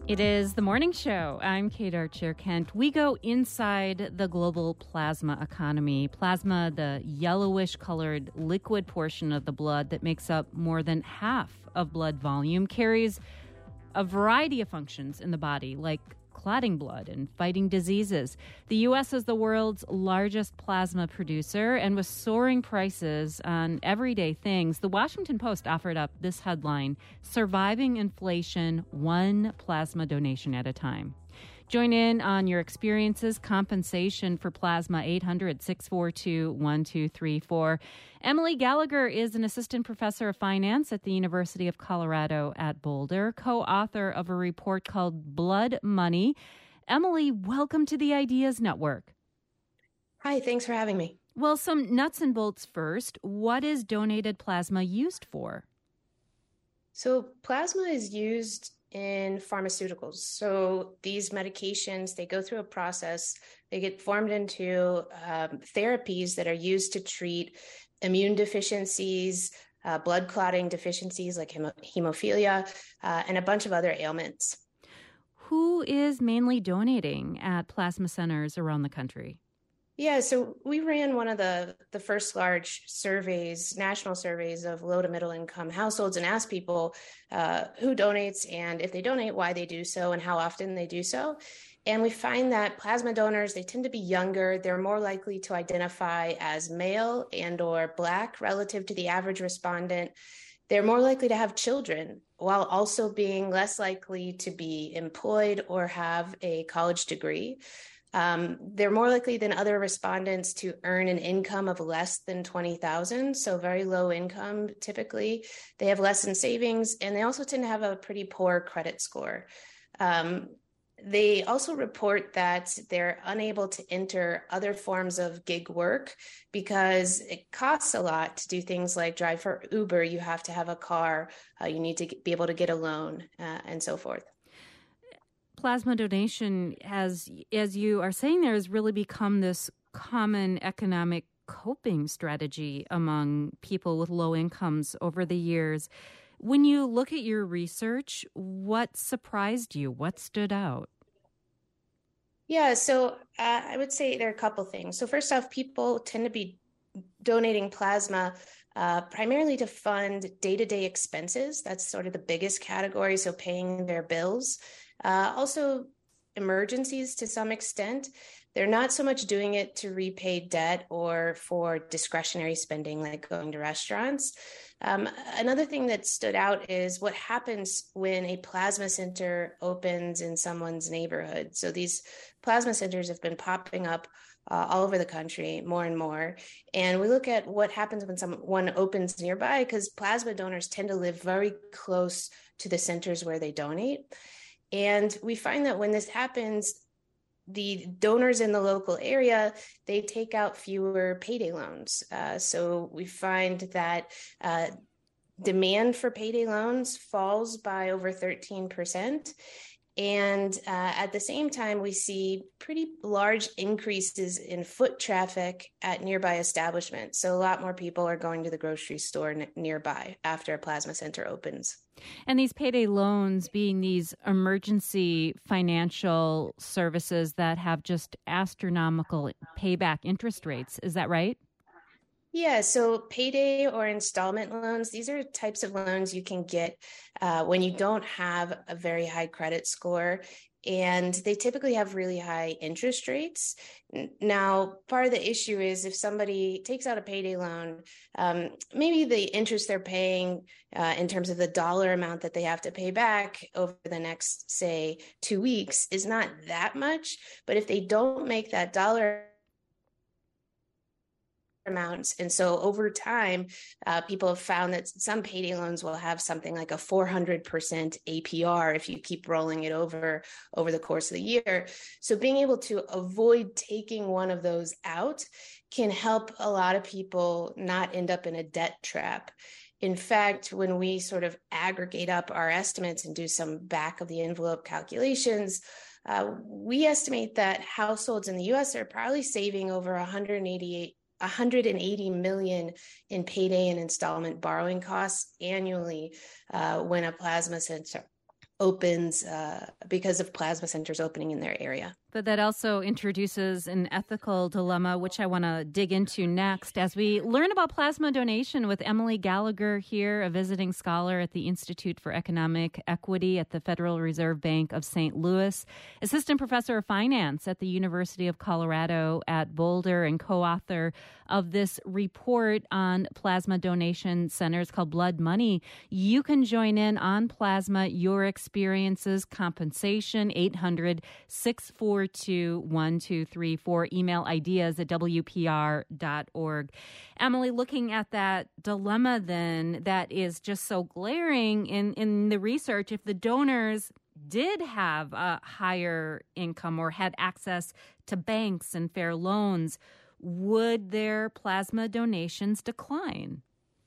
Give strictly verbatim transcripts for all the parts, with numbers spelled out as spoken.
It is the morning show. I'm Kate Archer-Kent. We go inside the global plasma economy. Plasma, the yellowish-colored liquid portion of the blood that makes up more than half of blood volume, carries a variety of functions in the body, like clotting blood and fighting diseases. The U S is the world's largest plasma producer, and with soaring prices on everyday things, the Washington Post offered up this headline: "Surviving inflation, one plasma donation at a time." Join in on your experiences. Compensation for plasma, eight hundred, six four two, one two three four. Emily Gallagher is an assistant professor of finance at the University of Colorado at Boulder, co-author of a report called Blood Money. Emily, welcome to the Ideas Network. Hi, thanks for having me. Well, some nuts and bolts first. What is donated plasma used for? So plasma is used in pharmaceuticals. So these medications, they go through a process, they get formed into um, therapies that are used to treat immune deficiencies, uh, blood clotting deficiencies like hemo- hemophilia, uh, and a bunch of other ailments. Who is mainly donating at plasma centers around the country? Yeah, so we ran one of the, the first large surveys, national surveys of low to middle income households, and asked people uh, who donates, and if they donate, why they do so and how often they do so. And we find that plasma donors, they tend to be younger. They're more likely to identify as male and or Black relative to the average respondent. They're more likely to have children, while also being less likely to be employed or have a college degree. Um, they're more likely than other respondents to earn an income of less than twenty thousand dollars, so very low income typically. They have less in savings, and they also tend to have a pretty poor credit score. Um, they also report that they're unable to enter other forms of gig work because it costs a lot to do things like drive for Uber. You have to have a car, uh, you need to be able to get a loan, uh, and so forth. Plasma donation, has, as you are saying there, has really become this common economic coping strategy among people with low incomes over the years. When you look at your research, what surprised you? What stood out? Yeah, so uh, I would say there are a couple things. So first off, people tend to be donating plasma uh, primarily to fund day-to-day expenses. That's sort of the biggest category, so paying their bills. Uh, also, emergencies to some extent. They're not so much doing it to repay debt or for discretionary spending like going to restaurants. Um, another thing that stood out is what happens when a plasma center opens in someone's neighborhood. So these plasma centers have been popping up uh, all over the country more and more. And we look at what happens when someone opens nearby, because plasma donors tend to live very close to the centers where they donate. And we find that when this happens, the donors in the local area, they take out fewer payday loans. Uh, so we find that uh, demand for payday loans falls by over thirteen percent. And uh, at the same time, we see pretty large increases in foot traffic at nearby establishments. So a lot more people are going to the grocery store n- nearby after a plasma center opens. And these payday loans being these emergency financial services that have just astronomical payback interest rates. Is that right? Yeah, so payday or installment loans, these are types of loans you can get uh, when you don't have a very high credit score, and they typically have really high interest rates. Now, part of the issue is if somebody takes out a payday loan, um, maybe the interest they're paying uh, in terms of the dollar amount that they have to pay back over the next, say, two weeks is not that much. But if they don't make that dollar amounts. And so over time, uh, people have found that some payday loans will have something like a four hundred percent A P R if you keep rolling it over over the course of the year. So being able to avoid taking one of those out can help a lot of people not end up in a debt trap. In fact, when we sort of aggregate up our estimates and do some back of the envelope calculations, uh, we estimate that households in the U S are probably saving over one hundred eighty-eight one hundred eighty million in payday and installment borrowing costs annually uh, when a plasma center opens uh, because of plasma centers opening in their area. But that also introduces an ethical dilemma, which I want to dig into next as we learn about plasma donation with Emily Gallagher here, a visiting scholar at the Institute for Economic Equity at the Federal Reserve Bank of Saint Louis, assistant professor of finance at the University of Colorado at Boulder, and co-author of this report on plasma donation centers called Blood Money. You can join in on plasma, your experiences, compensation, eight hundred, six four two, one two three four, email ideas at W P R dot org. Emily, looking at that dilemma then that is just so glaring in, in the research, if the donors did have a higher income or had access to banks and fair loans, would their plasma donations decline?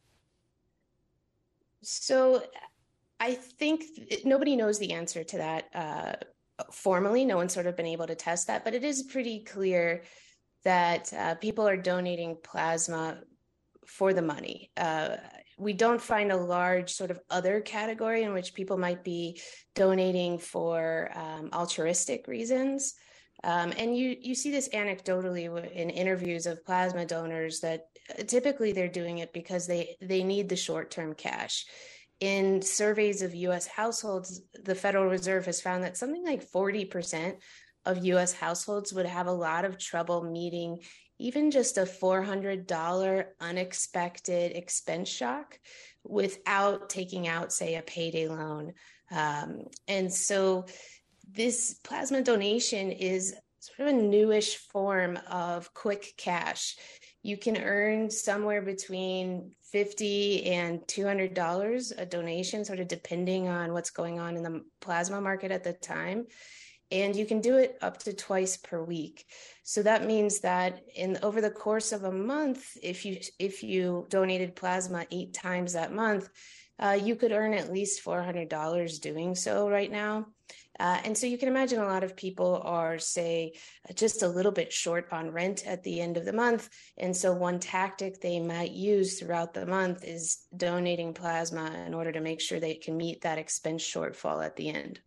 So I think nobody knows the answer to that uh, formally. No one's sort of been able to test that, but it is pretty clear that uh, people are donating plasma for the money. Uh, we don't find a large sort of other category in which people might be donating for um, altruistic reasons. Um, and you you see this anecdotally in interviews of plasma donors that typically they're doing it because they, they need the short-term cash. In surveys of U S households, the Federal Reserve has found that something like forty percent of U S households would have a lot of trouble meeting even just a four hundred dollars unexpected expense shock without taking out, say, a payday loan. Um, and so this plasma donation is sort of a newish form of quick cash. You can earn somewhere between fifty dollars and two hundred dollars a donation, sort of depending on what's going on in the plasma market at the time. And you can do it up to twice per week. So that means that in over the course of a month, if you if you donated plasma eight times that month, uh, you could earn at least four hundred dollars doing so right now. Uh, and so you can imagine a lot of people are, say, just a little bit short on rent at the end of the month. And so one tactic they might use throughout the month is donating plasma in order to make sure they can meet that expense shortfall at the end.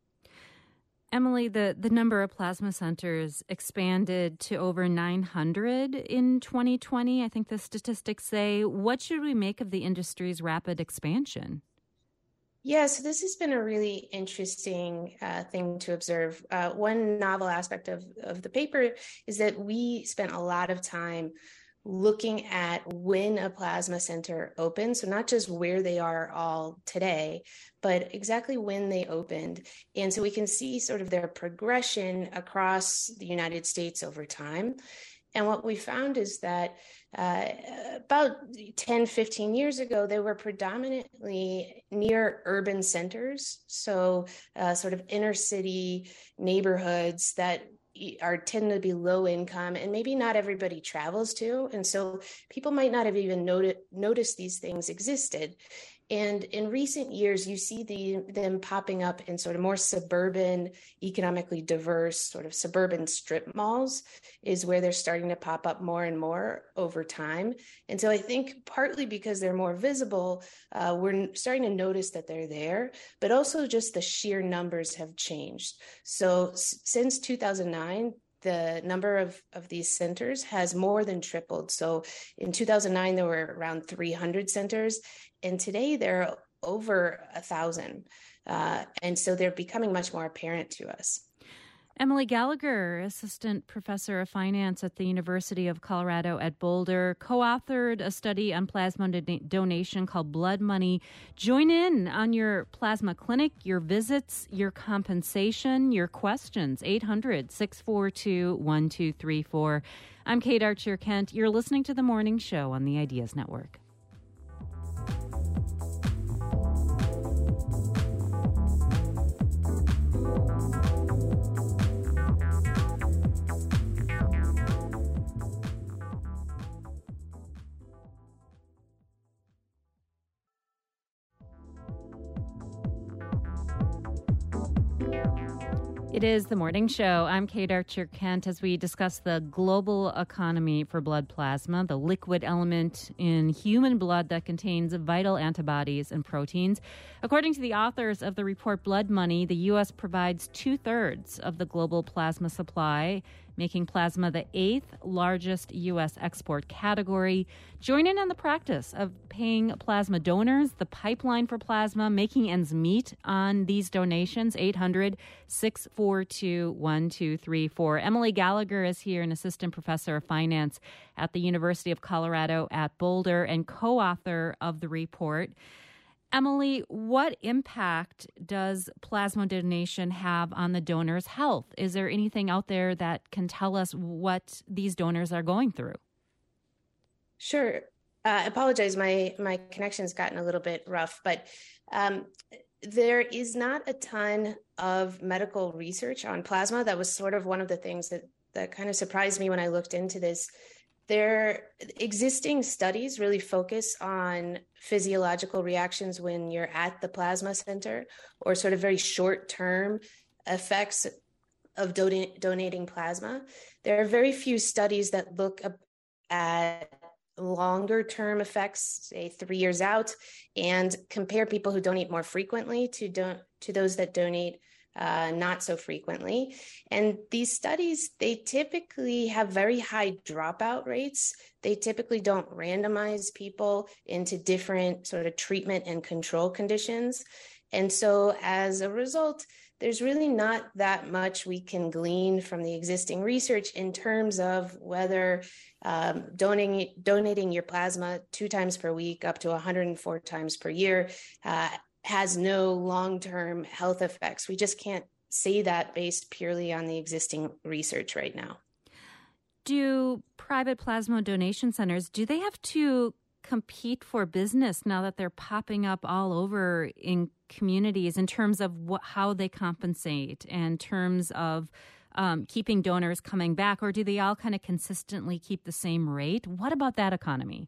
Emily, the, the number of plasma centers expanded to over nine hundred in twenty twenty, I think the statistics say. What should we make of the industry's rapid expansion? Yeah, so this has been a really interesting uh, thing to observe. Uh, one novel aspect of, of the paper is that we spent a lot of time looking at when a plasma center opened, so not just where they are all today, but exactly when they opened. And so we can see sort of their progression across the United States over time. And what we found is that uh, about ten, fifteen years ago, they were predominantly near urban centers, so uh, sort of inner city neighborhoods that are tend to be low income and maybe not everybody travels to. And so people might not have even noted, noticed these things existed. And in recent years, you see the, them popping up in sort of more suburban, economically diverse, sort of suburban strip malls is where they're starting to pop up more and more over time. And so I think partly because they're more visible, uh, we're starting to notice that they're there, but also just the sheer numbers have changed. So s- since two thousand nine, the number of, of these centers has more than tripled. So in two thousand nine, there were around three hundred centers. And today there are over a thousand. Uh, and so they're becoming much more apparent to us. Emily Gallagher, assistant professor of finance at the University of Colorado at Boulder, co-authored a study on plasma do- donation called Blood Money. Join in on your plasma clinic, your visits, your compensation, your questions. eight hundred, six four two, one two three four. I'm Kate Archer-Kent. You're listening to The Morning Show on the Ideas Network. It is the morning show. I'm Kate Archer-Kent as we discuss the global economy for blood plasma, the liquid element in human blood that contains vital antibodies and proteins. According to the authors of the report Blood Money, the U S provides two-thirds of the global plasma supply, making plasma the eighth largest U S export category. Join in on the practice of paying plasma donors, the pipeline for plasma, making ends meet on these donations. eight hundred, six four two, one two three four. Emily Gallagher is here, an assistant professor of finance at the University of Colorado at Boulder and co-author of the report. Emily, what impact does plasma donation have on the donor's health? Is there anything out there that can tell us what these donors are going through? Sure. Uh, I apologize. My, my connection's gotten a little bit rough, but um, there is not a ton of medical research on plasma. That was sort of one of the things that, that kind of surprised me when I looked into this. Their existing studies really focus on physiological reactions when you're at the plasma center, or sort of very short-term effects of don- donating plasma. There are very few studies that look at longer-term effects, say three years out, and compare people who donate more frequently to don- to those that donate Uh, not so frequently. And these studies, they typically have very high dropout rates. They typically don't randomize people into different sort of treatment and control conditions. And so as a result, there's really not that much we can glean from the existing research in terms of whether um, donating, donating your plasma two times per week up to one hundred four times per year uh, has no long-term health effects. We just can't say that based purely on the existing research right now. Do private plasma donation centers, do they have to compete for business now that they're popping up all over in communities in terms of what, how they compensate, and in terms of um, keeping donors coming back, or do they all kind of consistently keep the same rate? What about that economy?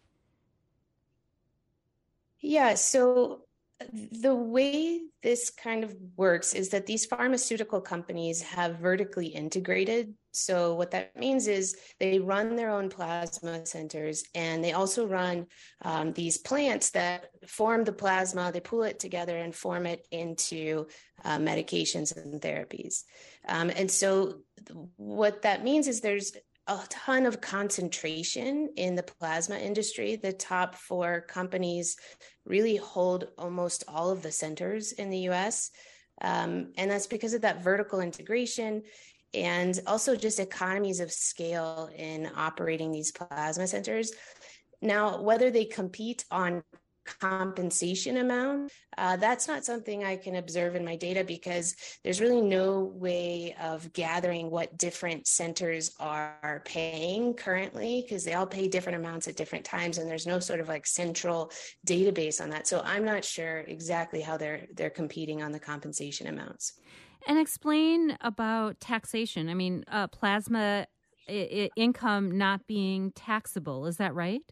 Yeah, so the way this kind of works is that these pharmaceutical companies have vertically integrated. So what that means is they run their own plasma centers, and they also run um, these plants that form the plasma. They pool it together and form it into uh, medications and therapies. Um, and so what that means is there's a ton of concentration in the plasma industry. The top four companies really hold almost all of the centers in the U S. Um, and that's because of that vertical integration and also just economies of scale in operating these plasma centers. Now, whether they compete on compensation amount, uh, that's not something I can observe in my data, because there's really no way of gathering what different centers are paying currently, because they all pay different amounts at different times, and there's no sort of like central database on that. So I'm not sure exactly how they're they're competing on the compensation amounts. And explain about taxation. I mean, uh, plasma I- I- income not being taxable. Is that right?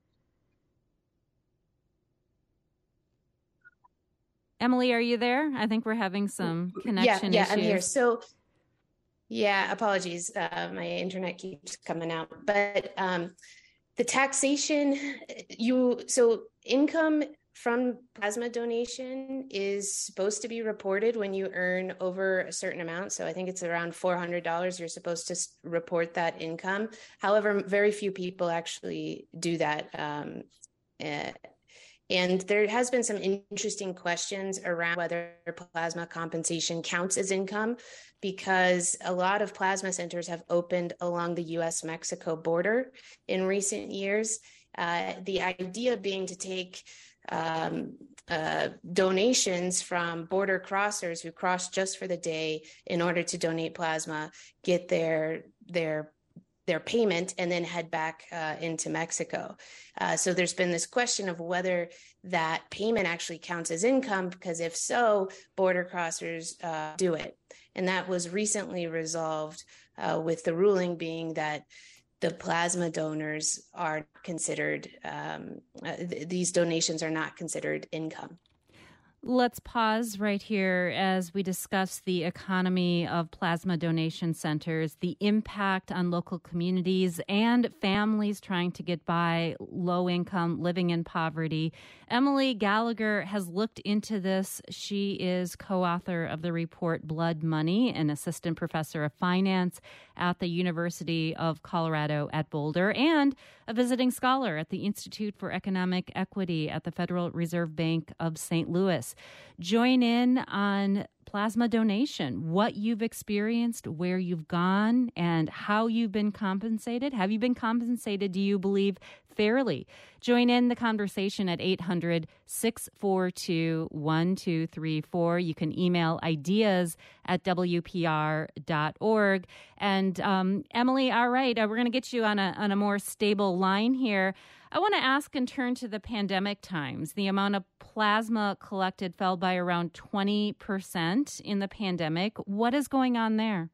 Emily, are you there? I think we're having some connection yeah, yeah, issues. I'm here. So, yeah, apologies. Uh, my internet keeps coming out. But um, the taxation, you so income from plasma donation is supposed to be reported when you earn over a certain amount. So I think it's around four hundred dollars. You're supposed to report that income. However, very few people actually do that. Um, uh, And there has been some interesting questions around whether plasma compensation counts as income, because a lot of plasma centers have opened along the U S Mexico border in recent years. Uh, the idea being to take um, uh, donations from border crossers who cross just for the day in order to donate plasma, get their their their payment, and then head back uh, into Mexico. Uh, so there's been this question of whether that payment actually counts as income, because if so, border crossers uh, do it. And that was recently resolved uh, with the ruling being that the plasma donors are considered, um, uh, th- these donations are not considered income. Let's pause right here as we discuss the economy of plasma donation centers, the impact on local communities and families trying to get by, low income, living in poverty. Emily Gallagher has looked into this. She is co-author of the report Blood Money, an assistant professor of finance at the University of Colorado at Boulder, and a visiting scholar at the Institute for Economic Equity at the Federal Reserve Bank of Saint Louis. Join in on plasma donation, what you've experienced, where you've gone, and how you've been compensated. Have you been compensated, do you believe, fairly? Join in the conversation at eight hundred, six four two, one two three four. You can email ideas at w p r dot org. And um, Emily, all right, uh, we're going to get you on a on a more stable line here. I want to ask and turn to the pandemic times. The amount of plasma collected fell by around twenty percent in the pandemic. What is going on there?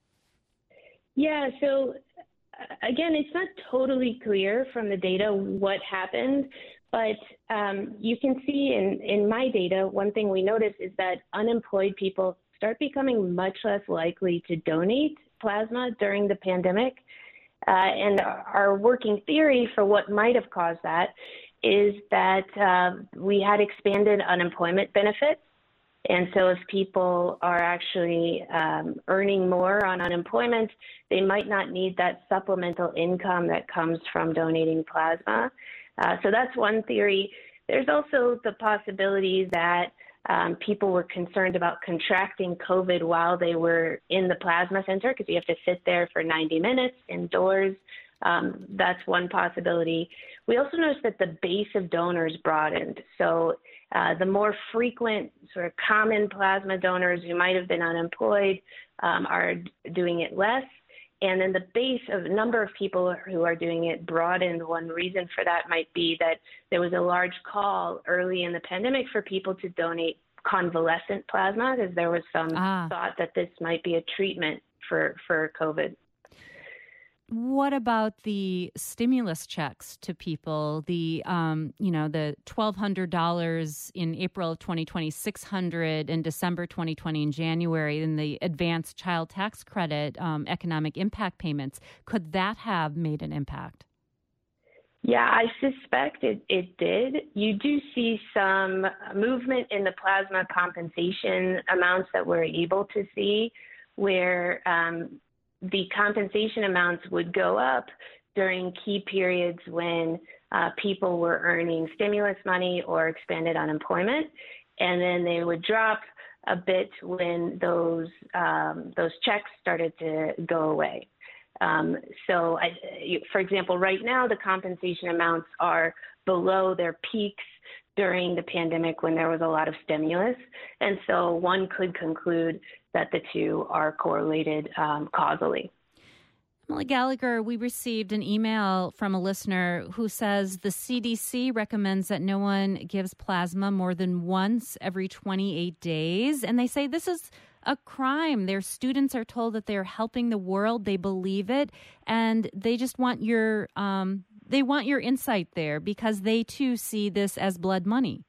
Yeah, so again, it's not totally clear from the data what happened, but um, you can see in, in my data, one thing we noticed is that unemployed people start becoming much less likely to donate plasma during the pandemic. Uh, and our working theory for what might have caused that is that uh, we had expanded unemployment benefits. And so if people are actually um, earning more on unemployment, they might not need that supplemental income that comes from donating plasma. Uh, so that's one theory. There's also the possibility that um, people were concerned about contracting COVID while they were in the plasma center, because you have to sit there for ninety minutes indoors. Um, that's one possibility. We also noticed that the base of donors broadened. So uh, the more frequent, sort of common plasma donors who might have been unemployed um, are doing it less. And then the base of the number of people who are doing it broadened. One reason for that might be that there was a large call early in the pandemic for people to donate convalescent plasma, because there was some ah. thought that this might be a treatment for, for COVID. What about the stimulus checks to people? The, um, you know, the twelve hundred dollars in April of twenty twenty, six hundred dollars in December twenty twenty, in January, and the advanced child tax credit um, economic impact payments. Could that have made an impact? Yeah, I suspect it, it did. You do see some movement in the plasma compensation amounts that we're able to see, where um, the compensation amounts would go up during key periods when uh, people were earning stimulus money or expanded unemployment, and then they would drop a bit when those um, those checks started to go away. Um, so, I, for example, right now the compensation amounts are below their peaks during the pandemic when there was a lot of stimulus, and so one could conclude that the two are correlated um, causally. Emily Gallagher, we received an email from a listener who says the C D C recommends that no one gives plasma more than once every twenty-eight days. And they say this is a crime. Their students are told that they're helping the world. They believe it. And they just want your um, they want your insight there, because they, too, see this as blood money.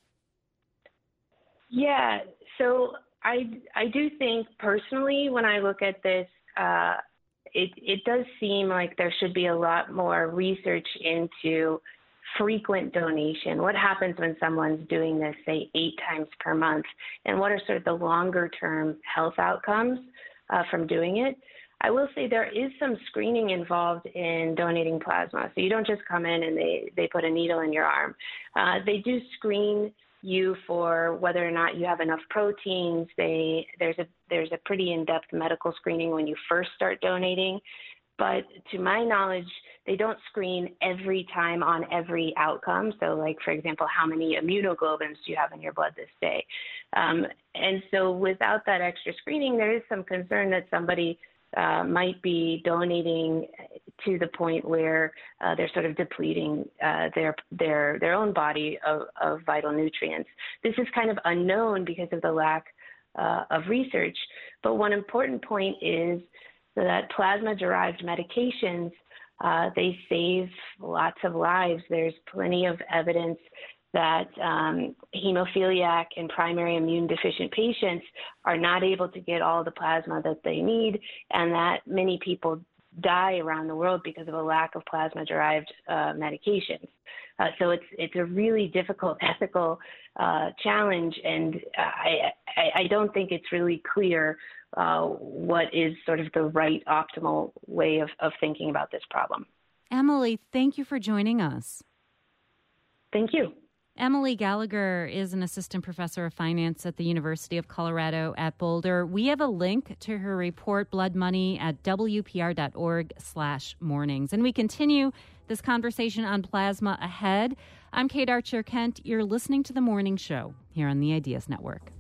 Yeah. So I, I do think personally, when I look at this, uh, it, it does seem like there should be a lot more research into frequent donation. What happens when someone's doing this, say, eight times per month? And what are sort of the longer term health outcomes uh, from doing it? I will say there is some screening involved in donating plasma. So you don't just come in and they, they put a needle in your arm. Uh, they do screen you for whether or not you have enough proteins. They, there's a there's a pretty in-depth medical screening when you first start donating. But to my knowledge, they don't screen every time on every outcome. So like, for example, how many immunoglobulins do you have in your blood this day? Um, and so without that extra screening, there is some concern that somebody uh, might be donating to the point where uh, they're sort of depleting uh, their their their own body of, of vital nutrients. This is kind of unknown because of the lack uh, of research. But one important point is that plasma-derived medications, uh, they save lots of lives. There's plenty of evidence that um, hemophiliac and primary immune deficient patients are not able to get all the plasma that they need, and that many people die around the world because of a lack of plasma-derived uh, medications. Uh, so it's it's a really difficult ethical uh, challenge, and I, I I don't think it's really clear uh, what is sort of the right optimal way of, of thinking about this problem. Emily, thank you for joining us. Thank you. Emily Gallagher is an assistant professor of finance at the University of Colorado at Boulder. We have a link to her report, Blood Money, at W P R dot org slash mornings. And we continue this conversation on plasma ahead. I'm Kate Archer-Kent. You're listening to The Morning Show here on the Ideas Network.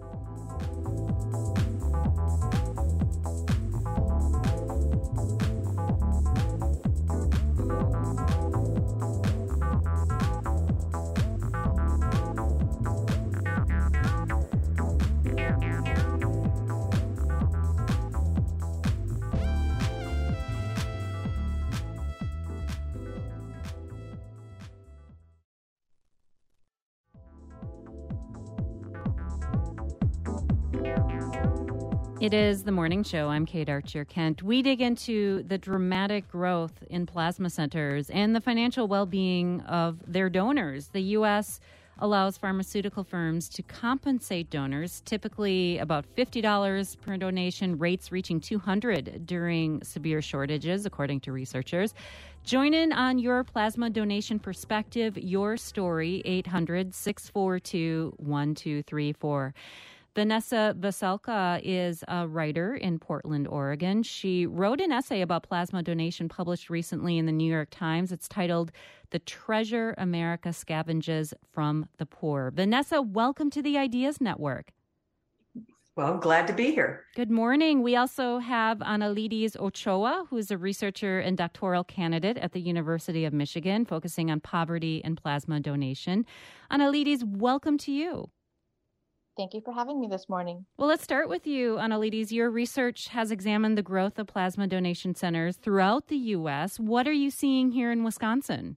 It is The Morning Show. I'm Kate Archer-Kent. We dig into the dramatic growth in plasma centers and the financial well-being of their donors. The U S allows pharmaceutical firms to compensate donors, typically about fifty dollars per donation, rates reaching two hundred dollars during severe shortages, according to researchers. Join in on your plasma donation perspective, your story, eight hundred, six four two, one two three four. Vanessa Veselka is a writer in Portland, Oregon. She wrote an essay about plasma donation published recently in the New York Times. It's titled The Treasure America Scavenges from the Poor. Vanessa, welcome to the Ideas Network. Well, glad to be here. Good morning. We also have Analides Ochoa, who is a researcher and doctoral candidate at the University of Michigan, focusing on poverty and plasma donation. Analides, welcome to you. Thank you for having me this morning. Well, let's start with you, Analides. Your research has examined the growth of plasma donation centers throughout the U S. What are you seeing here in Wisconsin?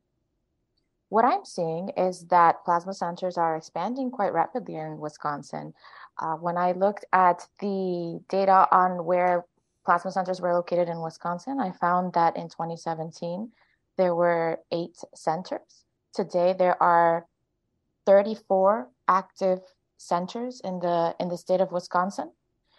What I'm seeing is that plasma centers are expanding quite rapidly in Wisconsin. Uh, when I looked at the data on where plasma centers were located in Wisconsin, I found that in twenty seventeen, there were eight centers. Today, there are thirty-four active centers in the in the state of Wisconsin,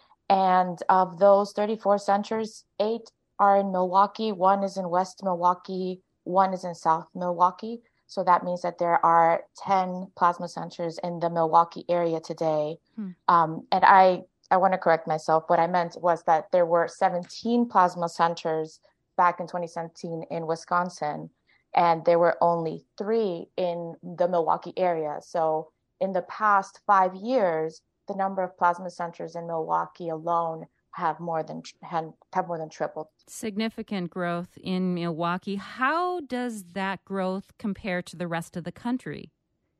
and of those thirty-four centers, eight are in Milwaukee, one is in West Milwaukee, one is in South Milwaukee. So that means that there are ten plasma centers in the Milwaukee area today. Hmm. Um, and I I want to correct myself. What I meant was that there were seventeen plasma centers back in twenty seventeen in Wisconsin, and there were only three in the Milwaukee area. So in the past five years, the number of plasma centers in Milwaukee alone have more than have more than tripled. Significant growth in Milwaukee. How does that growth compare to the rest of the country?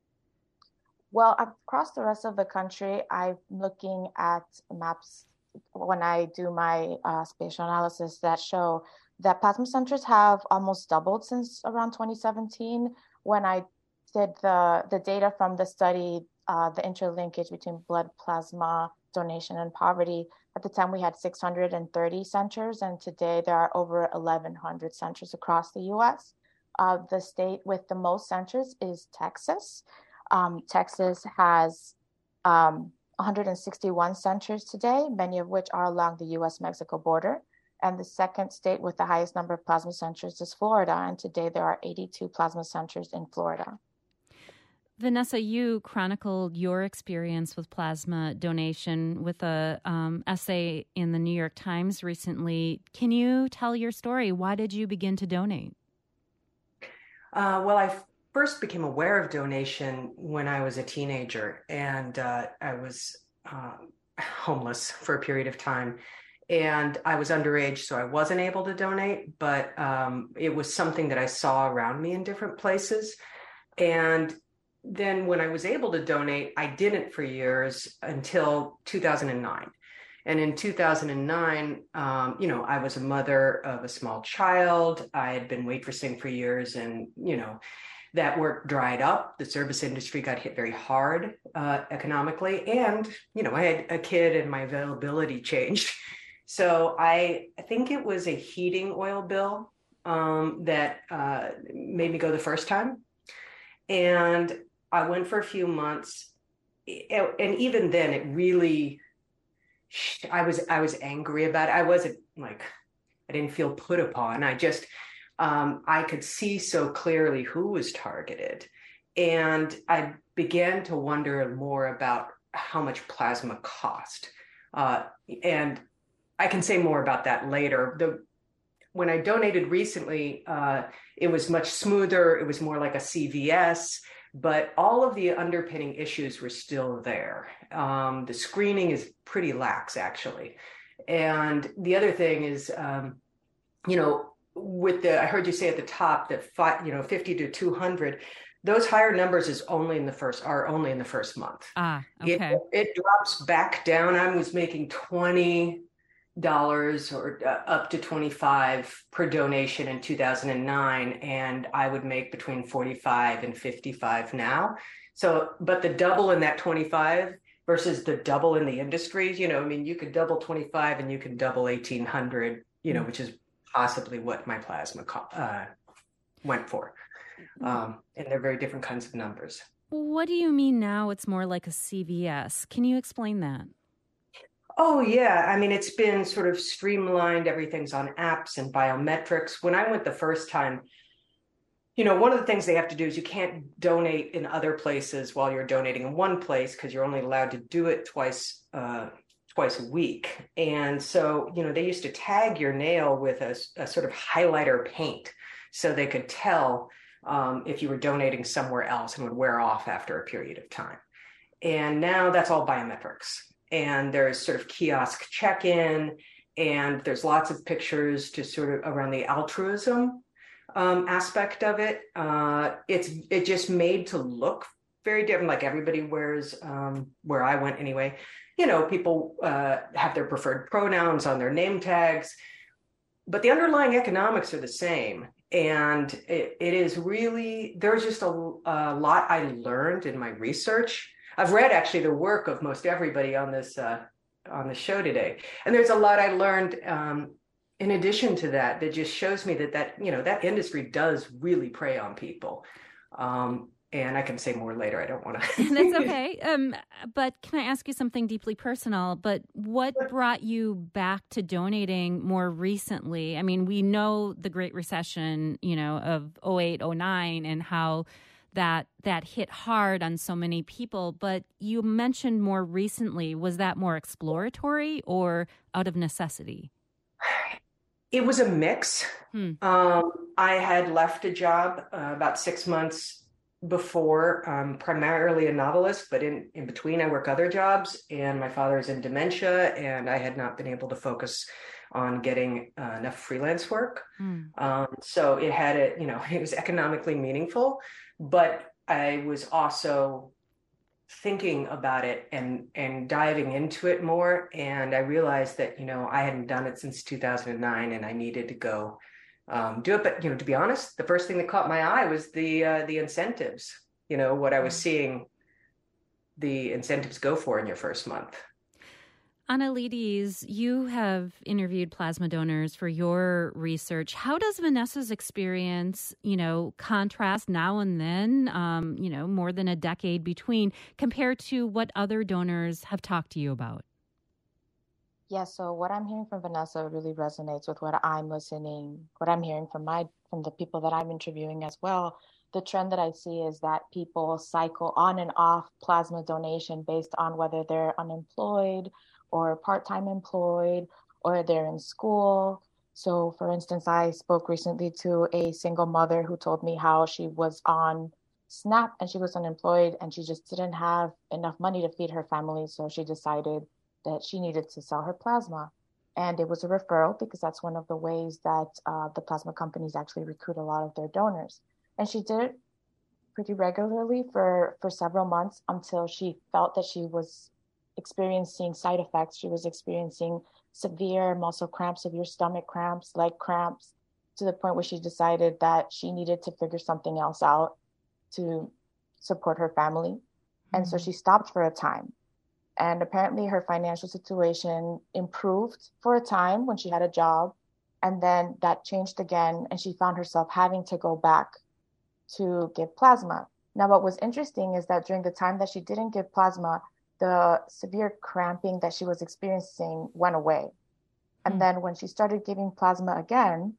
Well, across the rest of the country, I'm looking at maps when I do my uh, spatial analysis that show that plasma centers have almost doubled since around twenty seventeen. When I did the, the data from the study, uh, the interlinkage between blood plasma donation and poverty, at the time we had six hundred thirty centers, and today there are over eleven hundred centers across the U S. Uh, the state with the most centers is Texas. Um, Texas has um, one hundred sixty-one centers today, many of which are along the U S Mexico border. And the second state with the highest number of plasma centers is Florida, and today there are eighty-two plasma centers in Florida. Vanessa, you chronicled your experience with plasma donation with a um, essay in the New York Times recently. Can you tell your story? Why did you begin to donate? Uh, well, I first became aware of donation when I was a teenager, and uh, I was uh, homeless for a period of time. And I was underage, so I wasn't able to donate, but um, it was something that I saw around me in different places. And then when I was able to donate, I didn't for years until two thousand nine. And in two thousand nine, um, you know, I was a mother of a small child. I had been waitressing for years, and, you know, that work dried up. The service industry got hit very hard uh, economically. And, you know, I had a kid and my availability changed. So I, I think it was a heating oil bill um, that uh, made me go the first time. And I went for a few months. And even then, it really, I was, I was angry about it. I wasn't like, I didn't feel put upon. I just, um, I could see so clearly who was targeted. And I began to wonder more about how much plasma cost. Uh, and I can say more about that later. The, when I donated recently, uh, it was much smoother. It was more like a C V S, but all of the underpinning issues were still there. Um, the screening is pretty lax, actually. And the other thing is, um, you know, with the, I heard you say at the top that five, you know, fifty to two hundred, those higher numbers is only in the first, are only in the first month. Ah, okay. It, it drops back down. I was making twenty dollars or uh, up to twenty-five per donation in two thousand nine, and I would make between forty-five and fifty-five now. So, but the double in that twenty-five versus the double in the industry, you know, I mean, you could double twenty-five and you can double eighteen hundred, you know, which is possibly what my plasma co- uh, went for. Um, and they're very different kinds of numbers. What do you mean now it's more like a C V S? Can you explain that? Oh, yeah. I mean, it's been sort of streamlined. Everything's on apps and biometrics. When I went the first time, you know, one of the things they have to do is you can't donate in other places while you're donating in one place because you're only allowed to do it twice, uh, twice a week. And so, you know, they used to tag your nail with a, a sort of highlighter paint so they could tell um, if you were donating somewhere else and would wear off after a period of time. And now that's all biometrics. And there's sort of kiosk check-in, and there's lots of pictures to sort of around the altruism um, aspect of it. Uh, it's it just made to look very different. Like everybody wears, um, where I went anyway, you know, people uh, have their preferred pronouns on their name tags, but the underlying economics are the same. And it, it is really, there's just a, a lot I learned in my research. I've read actually the work of most everybody on this uh, on the show today, and there's a lot I learned um, in addition to that that just shows me that that you know that industry does really prey on people. Um, and I can say more later. I don't want to. That's okay. Um, but can I ask you something deeply personal? But what brought you back to donating more recently? I mean, we know the Great Recession, you know, of oh eight, oh nine, and how that that hit hard on so many people, but you mentioned more recently, was that more exploratory or out of necessity? It was a mix. Hmm. Um, I had left a job uh, about six months before, um, primarily a novelist, but in, in between I work other jobs, and my father's in dementia, and I had not been able to focus on getting uh, enough freelance work. Hmm. Um, so it had a, you know, it was economically meaningful. But I was also thinking about it and and diving into it more. And I realized that, you know, I hadn't done it since two thousand nine and I needed to go um, do it. But, you know, to be honest, the first thing that caught my eye was the uh, the incentives, you know, what I was seeing the incentives go for in your first month. Anna-Lidis, you have interviewed plasma donors for your research. How does Vanessa's experience, you know, contrast now and then, um, you know, more than a decade between, compared to what other donors have talked to you about? Yeah, so what I'm hearing from Vanessa really resonates with what I'm listening, what I'm hearing from my from the people that I'm interviewing as well. The trend that I see is that people cycle on and off plasma donation based on whether they're unemployed or part-time employed, or they're in school. So for instance, I spoke recently to a single mother who told me how she was on SNAP and she was unemployed and she just didn't have enough money to feed her family. So she decided that she needed to sell her plasma. And it was a referral because that's one of the ways that uh, the plasma companies actually recruit a lot of their donors. And she did it pretty regularly for, for several months until she felt that she was experiencing side effects. She was experiencing severe muscle cramps, severe stomach cramps, leg cramps, to the point where she decided that she needed to figure something else out. to support her family. Mm-hmm. And so she stopped for a time. And apparently her financial situation improved for a time when she had a job. And then that changed again. And she found herself having to go back to give plasma. Now, what was interesting is that during the time that she didn't give plasma, the severe cramping that she was experiencing went away. And mm. then when she started giving plasma again,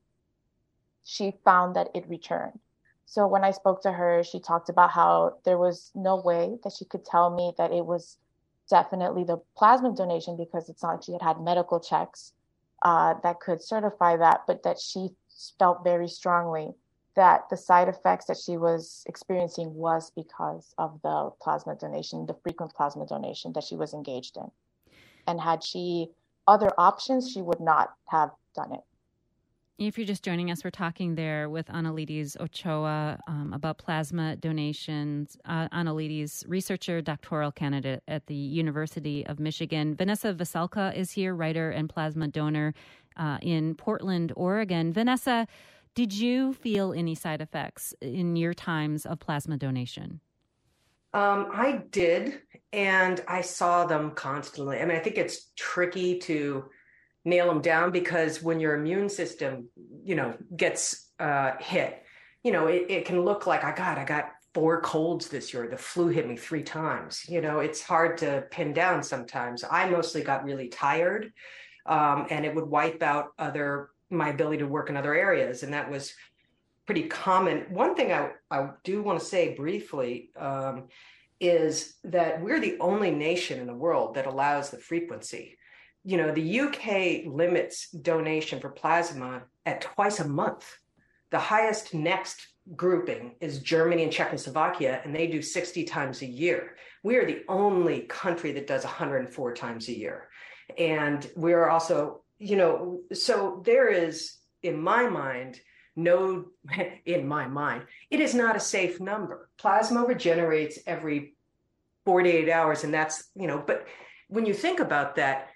she found that it returned. So when I spoke to her, she talked about how there was no way that she could tell me that it was definitely the plasma donation, because it's not like she had had medical checks uh, that could certify that, but that she felt very strongly that the side effects that she was experiencing was because of the plasma donation, the frequent plasma donation that she was engaged in. And had she other options, she would not have done it. If you're just joining us, we're talking there with Analides Ochoa um, about plasma donations. Uh, Analides, researcher, doctoral candidate at the University of Michigan. Vanessa Veselka is here, writer and plasma donor uh, in Portland, Oregon. Vanessa, did you feel any side effects in your times of plasma donation? Um, I did, and I saw them constantly. I mean, I think it's tricky to nail them down, because when your immune system, you know, gets uh, hit, you know, it, it can look like, I got, I got four colds this year. The flu hit me three times. You know, it's hard to pin down sometimes. I mostly got really tired, um, and it would wipe out other, my ability to work in other areas. And that was pretty common. One thing I, I do want to say briefly um, is that we're the only nation in the world that allows the frequency. You know, the U K limits donation for plasma at twice a month. The highest next grouping is Germany and Czechoslovakia, and they do sixty times a year. We are the only country that does one hundred four times a year. And we are also, you know, so there is, in my mind, no, in my mind, it is not a safe number. Plasma regenerates every forty-eight hours, and that's, you know, but when you think about that,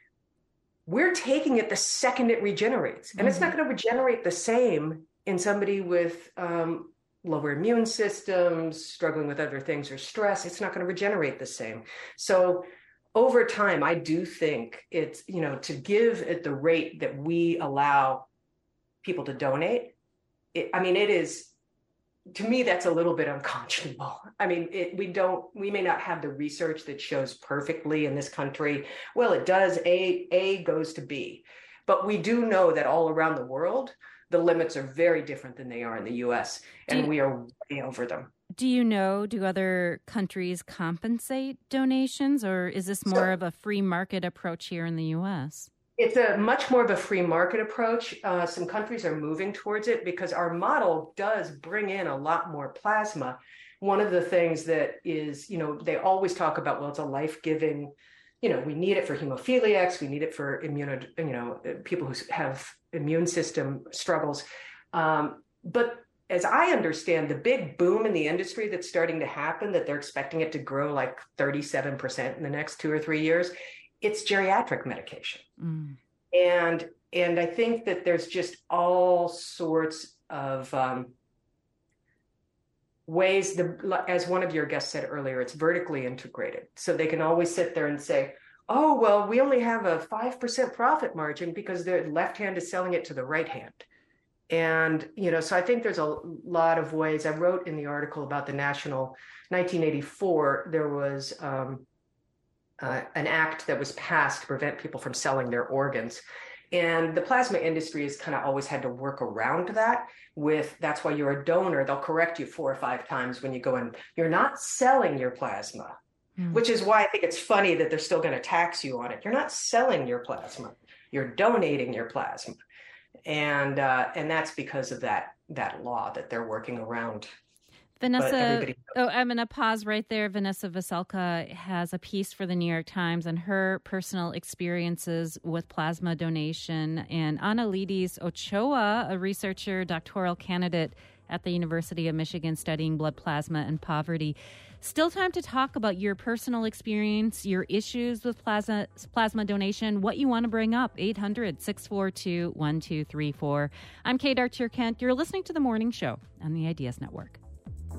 we're taking it the second it regenerates. And mm-hmm. it's not going to regenerate the same in somebody with um, lower immune systems, struggling with other things or stress. It's not going to regenerate the same. So over time, I do think it's, you know, to give at the rate that we allow people to donate, it, I mean, it is, to me, that's a little bit unconscionable. I mean, it, we don't, we may not have the research that shows perfectly in this country. Well, it does. A, A goes to B. But we do know that all around the world, the limits are very different than they are in the U S, and you, we are way over them. Do you know, do other countries compensate donations, or is this more so, of a free market approach here in the U S? It's a much more of a free market approach. Uh, some countries are moving towards it because our model does bring in a lot more plasma. One of the things that is, you know, they always talk about, well, it's a life-giving, you know, we need it for hemophiliacs, we need it for immuno, you know, people who have immune system struggles. Um, but as I understand, the big boom in the industry that's starting to happen, that they're expecting it to grow like thirty-seven percent in the next two or three years, it's geriatric medication. Mm. And, and I think that there's just all sorts of um, ways, the, as one of your guests said earlier, it's vertically integrated. So they can always sit there and say, oh, well, we only have a five percent profit margin because the left hand is selling it to the right hand. And, you know, so I think there's a lot of ways. I wrote in the article about the national, nineteen eighty-four, there was um, uh, an act that was passed to prevent people from selling their organs. And the plasma industry has kind of always had to work around that with, that's why you're a donor. They'll correct you four or five times when you go in. You're not selling your plasma, mm. which is why I think it's funny that they're still going to tax you on it. You're not selling your plasma. You're donating your plasma. And uh, and that's because of that that law that they're working around. Vanessa, oh, I'm going to pause right there. Vanessa Veselka has a piece for the New York Times on her personal experiences with plasma donation. And Analides Ochoa, a researcher, doctoral candidate at the University of Michigan studying blood plasma and poverty. Still time to talk about your personal experience, your issues with plasma plasma donation, what you want to bring up. eight hundred, six four two, one two three four. I'm Kate Archer Kent. You're listening to The Morning Show on the Ideas Network.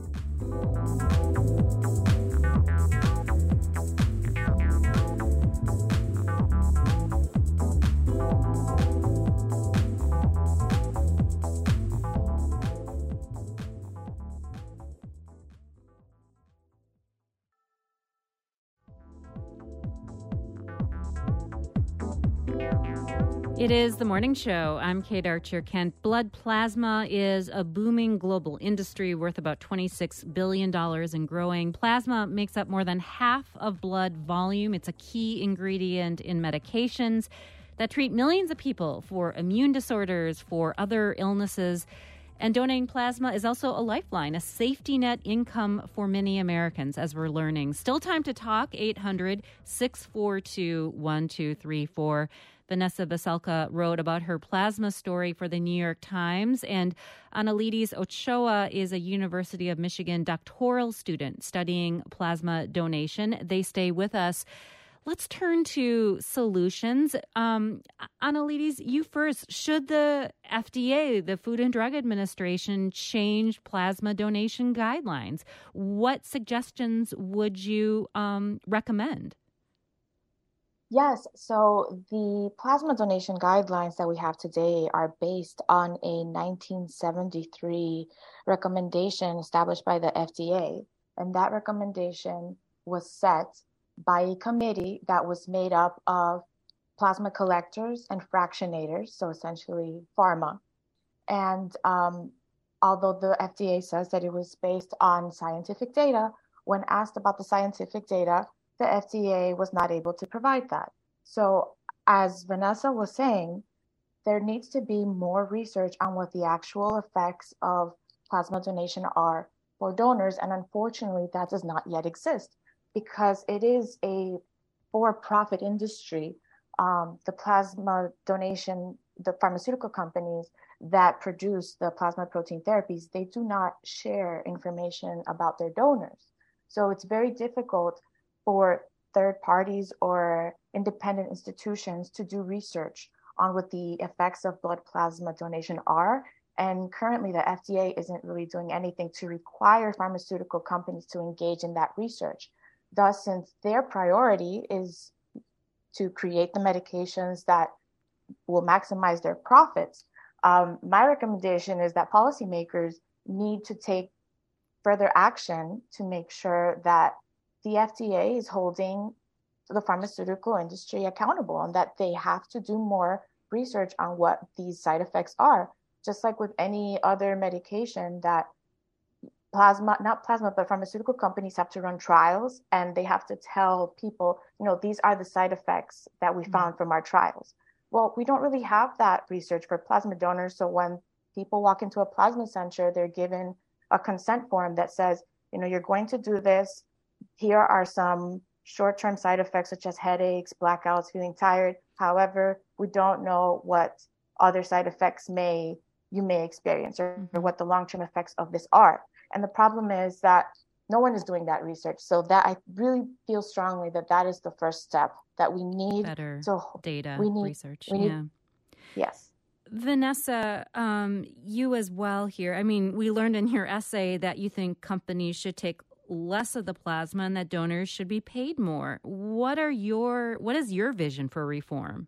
It is the morning show. I'm Kate Archer Kent. Blood plasma is a booming global industry worth about twenty-six billion dollars and growing. Plasma makes up more than half of blood volume. It's a key ingredient in medications that treat millions of people for immune disorders, for other illnesses. And donating plasma is also a lifeline, a safety net income for many Americans, as we're learning. Still time to talk, eight hundred, six four two, one two three four. Vanessa Veselka wrote about her plasma story for the New York Times, and Analides Ochoa is a University of Michigan doctoral student studying plasma donation. They stay with us. Let's turn to solutions. Um, Analides, you first. Should the F D A, the Food and Drug Administration, change plasma donation guidelines? What suggestions would you um, recommend? Yes, so the plasma donation guidelines that we have today are based on a nineteen seventy-three recommendation established by the F D A. And that recommendation was set by a committee that was made up of plasma collectors and fractionators, so essentially pharma. And um, although the F D A says that it was based on scientific data, when asked about the scientific data, the F D A was not able to provide that. So as Vanessa was saying, there needs to be more research on what the actual effects of plasma donation are for donors. And unfortunately, that does not yet exist because it is a for-profit industry. Um, the plasma donation, the pharmaceutical companies that produce the plasma protein therapies, they do not share information about their donors. So it's very difficult for third parties or independent institutions to do research on what the effects of blood plasma donation are. And currently the F D A isn't really doing anything to require pharmaceutical companies to engage in that research. Thus, since their priority is to create the medications that will maximize their profits, um, my recommendation is that policymakers need to take further action to make sure that the F D A is holding the pharmaceutical industry accountable and that they have to do more research on what these side effects are. Just like with any other medication that plasma, not plasma, but pharmaceutical companies have to run trials and they have to tell people, you know, these are the side effects that we found from our trials. Well, we don't really have that research for plasma donors. So when people walk into a plasma center, they're given a consent form that says, you know, you're going to do this. Here are some short-term side effects such as headaches, blackouts, feeling tired. However, we don't know what other side effects may you may experience or, or what the long-term effects of this are. And the problem is that no one is doing that research. So that I really feel strongly that that is the first step that we need. Better to, data we need, research. We need, yeah. Yes. Vanessa, um, you as well here. I mean, we learned in your essay that you think companies should take less of the plasma and that donors should be paid more. What are your, what is your vision for reform?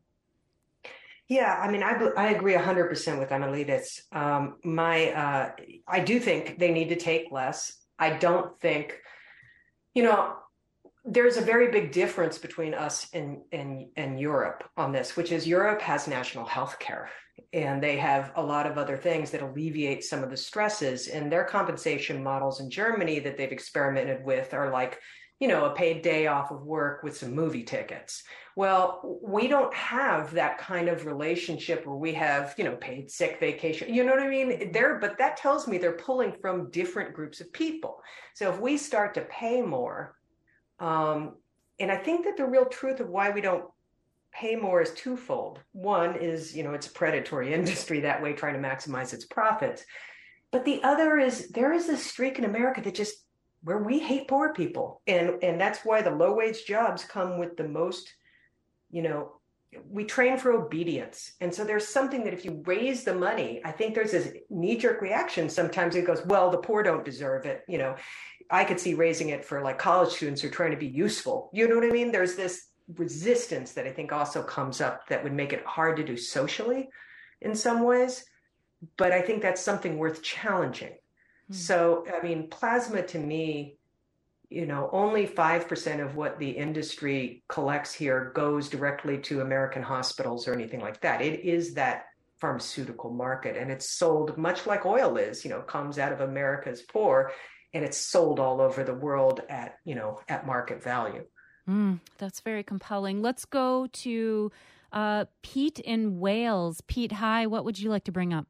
Yeah, I mean, I, I agree one hundred percent with Analides. Um, my, uh, I do think they need to take less. I don't think, you know, there's a very big difference between us and, and, and Europe on this, which is Europe has national health care and they have a lot of other things that alleviate some of the stresses, and their compensation models in Germany that they've experimented with are like, you know, a paid day off of work with some movie tickets. Well, we don't have that kind of relationship where we have, you know, paid sick vacation. You know what I mean? They're, but that tells me they're pulling from different groups of people. So if we start to pay more, um, and I think that the real truth of why we don't pay more is twofold. One is, you know, it's a predatory industry that way, trying to maximize its profits. But the other is there is this streak in America that just, where we hate poor people. And, and that's why the low wage jobs come with the most, you know, we train for obedience. And so there's something that if you raise the money, I think there's this knee-jerk reaction. Sometimes it goes, well, the poor don't deserve it. You know, I could see raising it for like college students who are trying to be useful. You know what I mean? There's this resistance that I think also comes up that would make it hard to do socially in some ways. But I think that's something worth challenging. Mm-hmm. So, I mean, plasma to me, you know, only five percent of what the industry collects here goes directly to American hospitals or anything like that. It is that pharmaceutical market, and it's sold much like oil is, you know, comes out of America's poor, and it's sold all over the world at, you know, at market value. Mm, that's very compelling. Let's go to uh, Pete in Wales. Pete, hi. What would you like to bring up?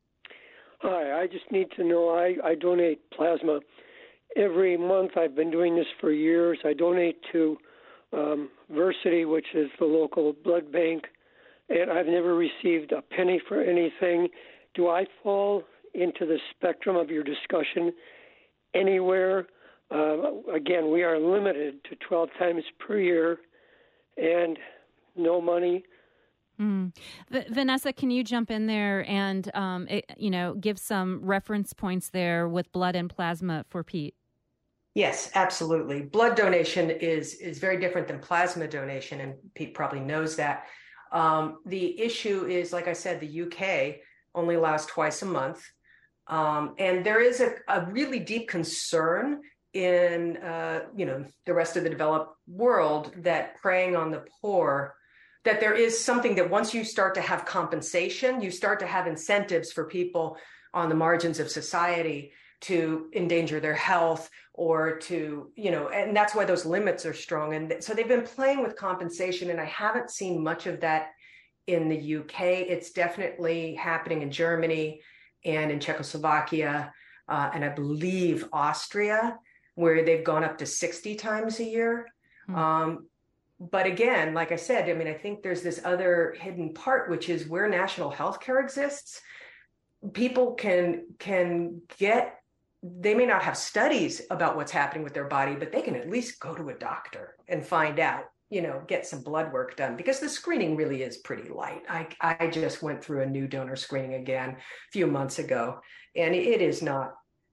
Hi, I just need to know, I, I donate plasma every month. I've been doing this for years. I donate to um, Versity, which is the local blood bank, and I've never received a penny for anything. Do I fall into the spectrum of your discussion anywhere? Uh, again, we are limited to twelve times per year and no money. Mm. V- Vanessa, can you jump in there and, um, it, you know, give some reference points there with blood and plasma for Pete? Yes, absolutely. Blood donation is is very different than plasma donation, and Pete probably knows that. Um, the issue is, like I said, the U K only allows twice a month. Um, and there is a, a really deep concern in, uh, you know, the rest of the developed world that preying on the poor, that there is something that once you start to have compensation, you start to have incentives for people on the margins of society to endanger their health or to, you know, and that's why those limits are strong. And so they've been playing with compensation, and I haven't seen much of that in the U K. It's definitely happening in Germany and in Czechoslovakia, uh, and I believe Austria, where they've gone up to sixty times a year. Mm. Um, but again, like I said, I mean, I think there's this other hidden part, which is where national health care exists. People can can get, they may not have studies about what's happening with their body, but they can at least go to a doctor and find out, you know, get some blood work done, because the screening really is pretty light. I, I just went through a new donor screening again a few months ago, and it is not,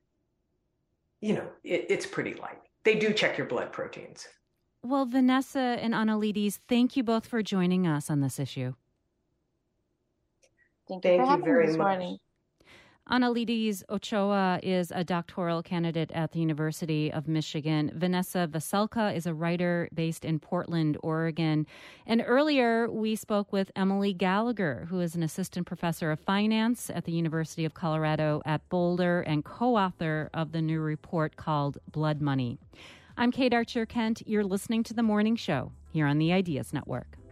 you know, it, it's pretty light. They do check your blood proteins. Well, Vanessa and Anna-Lidies, thank you both for joining us on this issue. Thank you, thank for you having very me this much. morning. Anna-Lidies Ochoa is a doctoral candidate at the University of Michigan. Vanessa Veselka is a writer based in Portland, Oregon. And earlier, we spoke with Emily Gallagher, who is an assistant professor of finance at the University of Colorado at Boulder and co-author of the new report called Blood Money. I'm Kate Archer Kent. You're listening to The Morning Show here on the Ideas Network.